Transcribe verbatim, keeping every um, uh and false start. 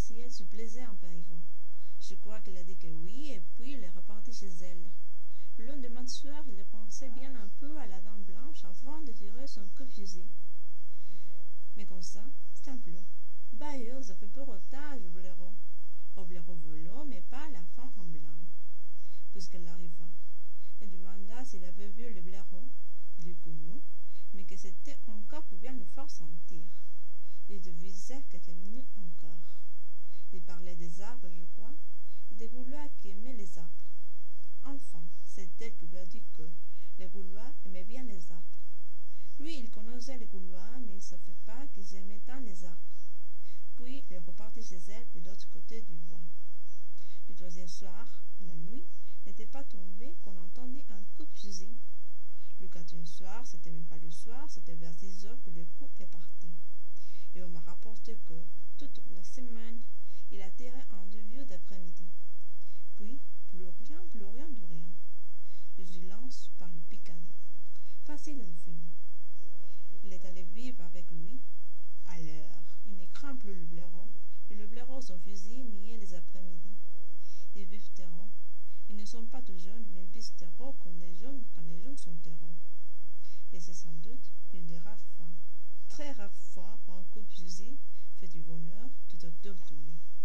si elle se plaisait en Périgord. Je crois qu'elle a dit que oui, et puis il est reparti chez elle. Le lendemain soir, il pensait bien un peu à la dame blanche avant de tirer son coup de fusil. Mais comme ça, c'est un peu. D'ailleurs, ça fait peur au tage au blaireau. Au blaireau volo, mais pas la femme en blanc. Puisqu'elle arriva, elle demanda s'il avait vu le blaireau. Il dit que non, mais que c'était encore pour bien le faire sentir. Il devisait qu'elle était mieux encore. Il parlait des arbres, je crois, et des goulois qui aimaient les arbres. Enfin, c'est elle qui lui a dit que les goulois aimaient bien les arbres. Lui, il connaissait les goulois, mais il ne savait pas qu'ils aimaient tant les arbres. Puis, il est reparti chez elle de l'autre côté du bois. Le troisième soir, la nuit, n'était pas tombée qu'on entendit un coup de fusil. Le quatrième soir, c'était même pas le soir, c'était vers dix heures que le coup est parti. Et on m'a rapporté que, toute la semaine, il a tiré en deux vieux d'après-midi. Puis, plus rien, plus rien de rien. Le silence par le picade. Facile à deviner. Il est allé vivre avec lui. Alors, il ne craint plus le blaireau, et le blaireau son fusil niait les après-midi. Ils vivent terreau. Ils ne sont pas tout jeunes, mais ils vivent terreau comme les jeunes quand les jeunes sont terreau. Et c'est sans doute une des rares fois, très rares fois, où un coup de fusil fait du bonheur tout autour de lui.